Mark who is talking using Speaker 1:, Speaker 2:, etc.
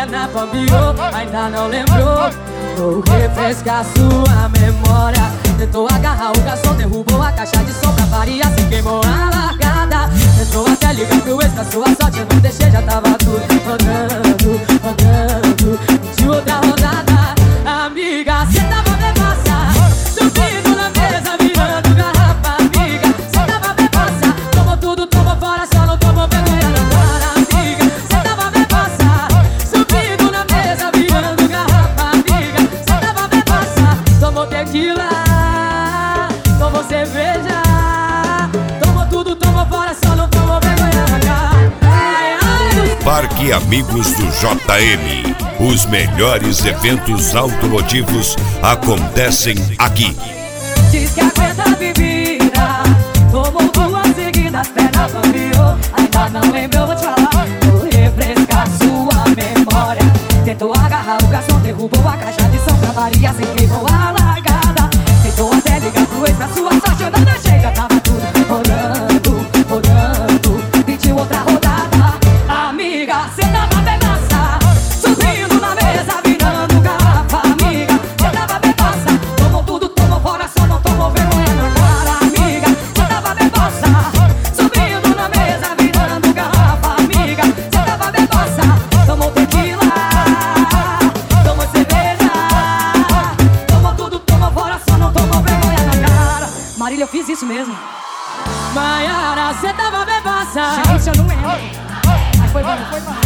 Speaker 1: perna bambiou, ainda não lembrou. Vou refrescar sua memória. Tentou agarrar o garçom, derrubou a caixa de som pra variar, se queimou a largada. Tentou até ligar pro ex, pra sua sorte eu não deixei, já tava tudo rodando, rodando de outra rodada. Amiga, cê tava bebaça, subindo na mesa, virando garrafa. Amiga, cê tava bebaça, tomou tudo, tomou fora, só não tomou vergonha na cara. Amiga, cê tava bebaça, subindo na mesa, virando garrafa. Amiga, cê tava bebaça, tomou tequila, tomou cerveja, tomou tudo, tomou fora, só não tomou vergonha na cara.
Speaker 2: Parque Amigos do JM. Os melhores eventos automotivos acontecem aqui.
Speaker 1: Diz que aguenta a bebida, tomou duas seguidas, perna bambiou, ainda não lembrou, vou te falar. Vou refrescar sua memória. Tentou agarrar o garçom, derrubou a caixa de som pra variar, se queimou a largada. Tentou até ligar pro ex, pra sua sorte eu não deixei, já tava tudo rodando, rodando, pediu outra rodada. Amiga, cê tava bebaça, subindo na mesa, virando garrafa. Amiga, cê tava bebaça, tomou tudo, tomou fora, só não tomou vergonha na cara. Amiga, cê tava bebaça, subindo na mesa, virando garrafa. Amiga, cê tava bebaça, tomou tequila, tomou cerveja, tomou tudo, tomou fora, só não tomou vergonha na cara. Marília, eu fiz isso mesmo. Maiara, cê tava bebaça.
Speaker 3: Gente, eu não lembro. Mas foi bom, foi bom.